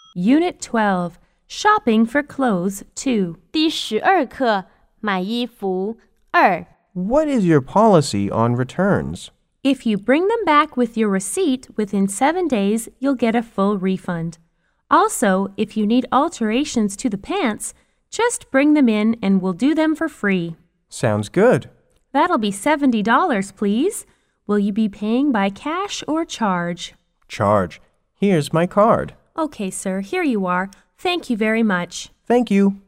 Unit 12, Shopping for Clothes 2. 第12课买衣服2。 What is your policy on returns? If you bring them back with your receipt within 7 days, you'll get a full refund. Also, if you need alterations to the pants, just bring them in and we'll do them for free. Sounds good. That'll be $70, please. Will you be paying by cash or charge? Charge. Here's my card. Okay, sir, here you are. Thank you very much. Thank you.